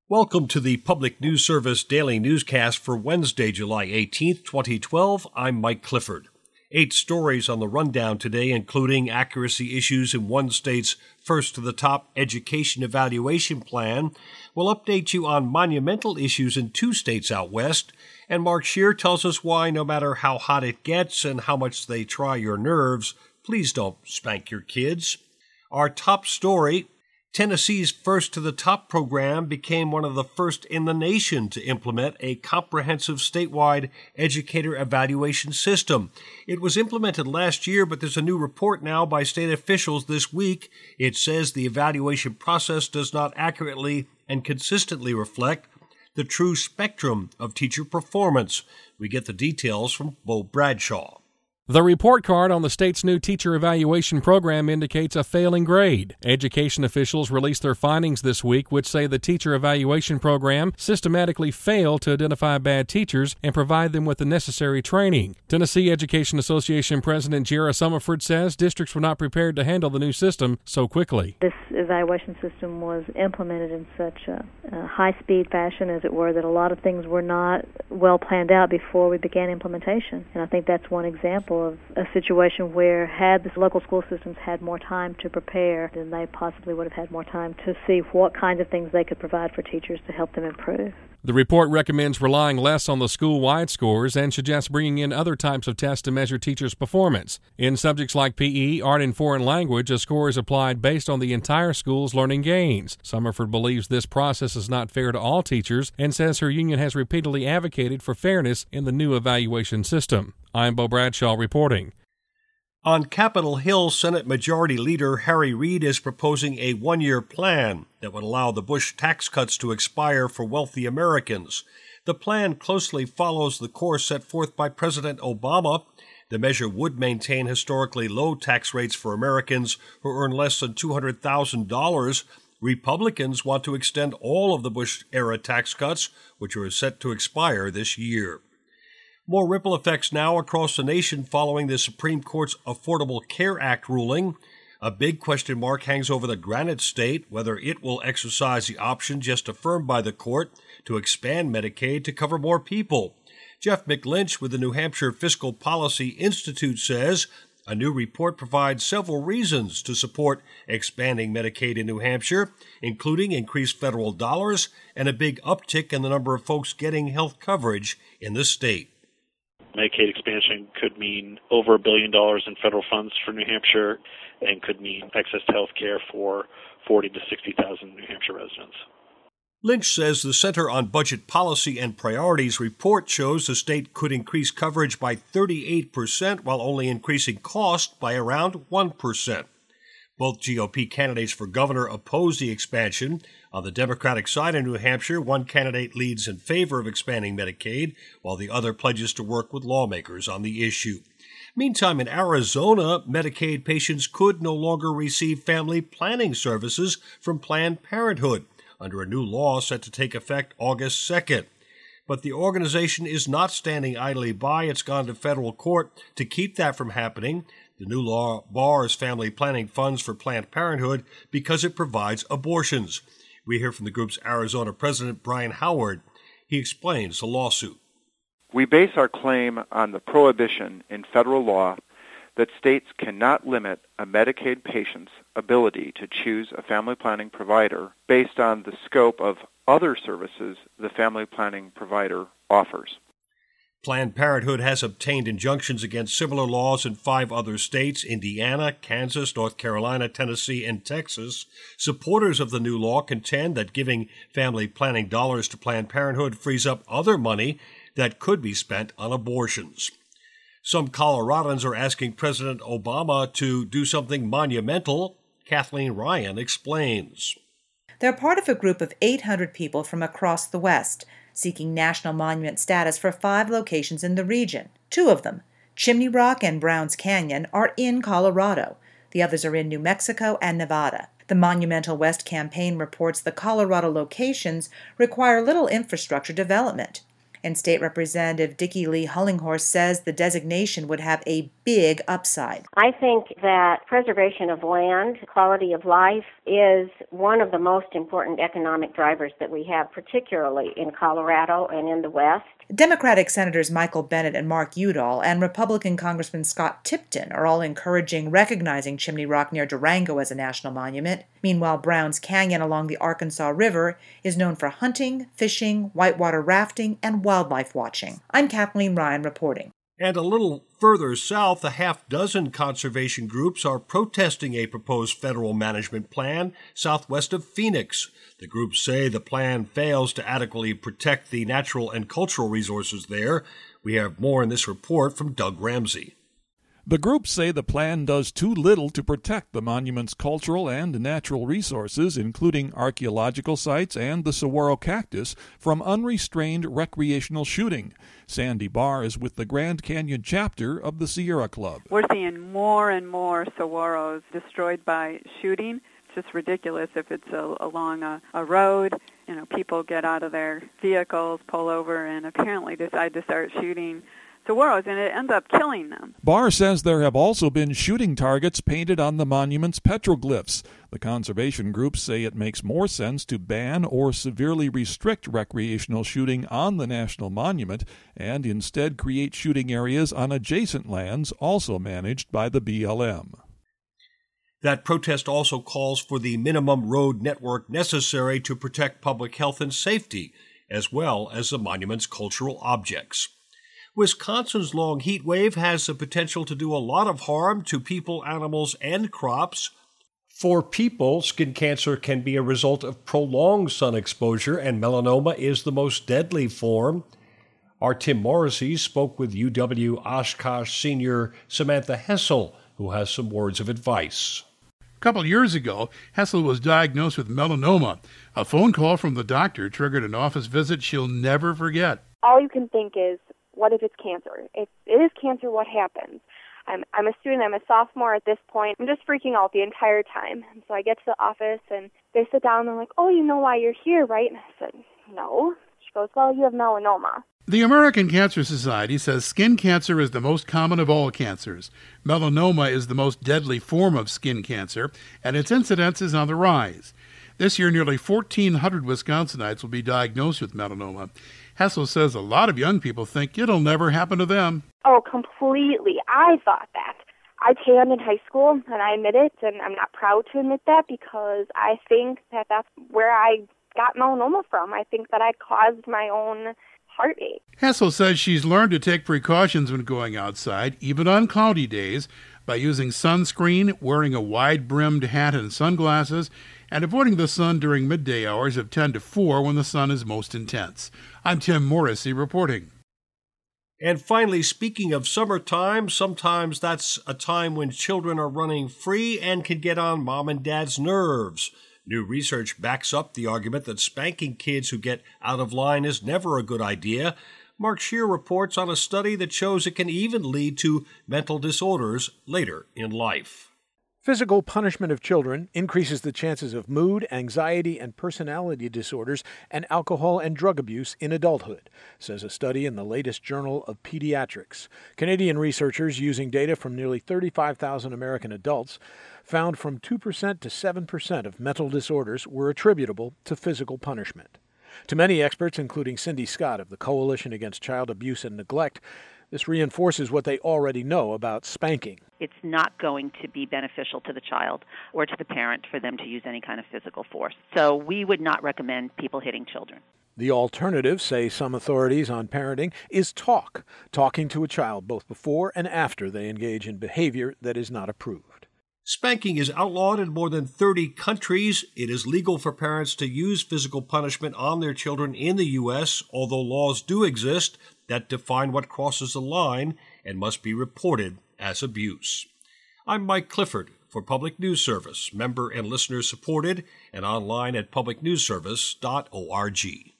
Welcome to the Public News Service Daily Newscast for Wednesday, July 18th, 2012. I'm Mike Clifford. 8 stories on the rundown today, including accuracy issues in one state's first-to-the-top education evaluation plan. We'll update you on monumental issues in 2 states out west. And Mark Scheer tells us why, no matter how hot it gets and how much they try your nerves, please don't spank your kids. Our top story: Tennessee's First to the Top program became one of the first in the nation to implement a comprehensive statewide educator evaluation system. It was implemented last year, but there's a new report now by state officials this week. It says the evaluation process does not accurately and consistently reflect the true spectrum of teacher performance. We get the details from Bo Bradshaw. The report card on the state's new teacher evaluation program indicates a failing grade. Education officials released their findings this week, which say the teacher evaluation program systematically failed to identify bad teachers and provide them with the necessary training. Tennessee Education Association President Jera Summerford says districts were not prepared to handle the new system so quickly. This evaluation system was implemented in such a high-speed fashion, as it were, that a lot of things were not well planned out before we began implementation. And I think that's one example of a situation where, had the local school systems had more time to prepare, then they possibly would have had more time to see what kinds of things they could provide for teachers to help them improve. The report recommends relying less on the school-wide scores and suggests bringing in other types of tests to measure teachers' performance. In subjects like PE, art, and foreign language, a score is applied based on the entire school's learning gains. Summerford believes this process is not fair to all teachers and says her union has repeatedly advocated for fairness in the new evaluation system. I'm Bo Bradshaw reporting. On Capitol Hill, Senate Majority Leader Harry Reid is proposing a 1-year plan that would allow the Bush tax cuts to expire for wealthy Americans. The plan closely follows the course set forth by President Obama. The measure would maintain historically low tax rates for Americans who earn less than $200,000. Republicans want to extend all of the Bush-era tax cuts, which are set to expire this year. More ripple effects now across the nation following the Supreme Court's Affordable Care Act ruling. A big question mark hangs over the Granite State, whether it will exercise the option just affirmed by the court to expand Medicaid to cover more people. Jeff McLynch with the New Hampshire Fiscal Policy Institute says a new report provides several reasons to support expanding Medicaid in New Hampshire, including increased federal dollars and a big uptick in the number of folks getting health coverage in the state. Medicaid expansion could mean over $1 billion in federal funds for New Hampshire and could mean access to health care for 40,000 to 60,000 New Hampshire residents. Lynch says the Center on Budget Policy and Priorities report shows the state could increase coverage by 38% while only increasing cost by around 1%. Both GOP candidates for governor oppose the expansion. On the Democratic side in New Hampshire, one candidate leads in favor of expanding Medicaid, while the other pledges to work with lawmakers on the issue. Meantime, in Arizona, Medicaid patients could no longer receive family planning services from Planned Parenthood under a new law set to take effect August 2nd. But the organization is not standing idly by. It's gone to federal court to keep that from happening. The new law bars family planning funds for Planned Parenthood because it provides abortions. We hear from the group's Arizona president, Brian Howard. He explains the lawsuit. We base our claim on the prohibition in federal law that states cannot limit a Medicaid patient's ability to choose a family planning provider based on the scope of other services the family planning provider offers. Planned Parenthood has obtained injunctions against similar laws in 5 other states: Indiana, Kansas, North Carolina, Tennessee, and Texas. Supporters of the new law contend that giving family planning dollars to Planned Parenthood frees up other money that could be spent on abortions. Some Coloradans are asking President Obama to do something monumental. Kathleen Ryan explains. They're part of a group of 800 people from across the West, seeking national monument status for 5 locations in the region. 2 of them, Chimney Rock and Browns Canyon, are in Colorado. The others are in New Mexico and Nevada. The Monumental West campaign reports the Colorado locations require little infrastructure development. And State Representative Dickie Lee Hullinghorst says the designation would have a big upside. I think that preservation of land, quality of life, is one of the most important economic drivers that we have, particularly in Colorado and in the West. Democratic Senators Michael Bennet and Mark Udall and Republican Congressman Scott Tipton are all encouraging recognizing Chimney Rock near Durango as a national monument. Meanwhile, Browns Canyon along the Arkansas River is known for hunting, fishing, whitewater rafting, and wildlife watching. I'm Kathleen Ryan reporting. And a little further south, a half-dozen conservation groups are protesting a proposed federal management plan southwest of Phoenix. The groups say the plan fails to adequately protect the natural and cultural resources there. We have more in this report from Doug Ramsey. The groups say the plan does too little to protect the monument's cultural and natural resources, including archaeological sites and the saguaro cactus, from unrestrained recreational shooting. Sandy Barr is with the Grand Canyon chapter of the Sierra Club. We're seeing more and more saguaros destroyed by shooting. It's just ridiculous if it's along a road. People get out of their vehicles, pull over, and apparently decide to start shooting saguaros, and it ends up killing them. Barr says there have also been shooting targets painted on the monument's petroglyphs. The conservation groups say it makes more sense to ban or severely restrict recreational shooting on the national monument and instead create shooting areas on adjacent lands also managed by the BLM. That protest also calls for the minimum road network necessary to protect public health and safety, as well as the monument's cultural objects. Wisconsin's long heat wave has the potential to do a lot of harm to people, animals, and crops. For people, skin cancer can be a result of prolonged sun exposure, and melanoma is the most deadly form. Our Tim Morrissey spoke with UW Oshkosh senior Samantha Hessel, who has some words of advice. A couple years ago, Hessel was diagnosed with melanoma. A phone call from the doctor triggered an office visit she'll never forget. All you can think is, what if it's cancer? If it is cancer, what happens? I'm a student. I'm a sophomore at this point. I'm just freaking out the entire time. And so I get to the office, and they sit down, and they're like, oh, you know why you're here, right? And I said, no. She goes, well, you have melanoma. The American Cancer Society says skin cancer is the most common of all cancers. Melanoma is the most deadly form of skin cancer, and its incidence is on the rise. This year, nearly 1,400 Wisconsinites will be diagnosed with melanoma. Hessel says a lot of young people think it'll never happen to them. Oh, completely. I thought that. I tanned in high school, and I admit it, and I'm not proud to admit that because I think that that's where I got melanoma from. I think that I caused my own heartache. Hessel says she's learned to take precautions when going outside, even on cloudy days, by using sunscreen, wearing a wide-brimmed hat and sunglasses, and avoiding the sun during midday hours of 10 to 4 when the sun is most intense. I'm Tim Morrissey reporting. And finally, speaking of summertime, sometimes that's a time when children are running free and can get on mom and dad's nerves. New research backs up the argument that spanking kids who get out of line is never a good idea. Mark Scheer reports on a study that shows it can even lead to mental disorders later in life. Physical punishment of children increases the chances of mood, anxiety, and personality disorders and alcohol and drug abuse in adulthood, says a study in the latest Journal of Pediatrics. Canadian researchers, using data from nearly 35,000 American adults, found from 2% to 7% of mental disorders were attributable to physical punishment. To many experts, including Cindy Scott of the Coalition Against Child Abuse and Neglect, this reinforces what they already know about spanking. It's not going to be beneficial to the child or to the parent for them to use any kind of physical force. So we would not recommend people hitting children. The alternative, say some authorities on parenting, is talking to a child both before and after they engage in behavior that is not approved. Spanking is outlawed in more than 30 countries. It is legal for parents to use physical punishment on their children in the U.S., although laws do exist that define what crosses the line and must be reported as abuse. I'm Mike Clifford for Public News Service, member and listener supported, and online at publicnewsservice.org.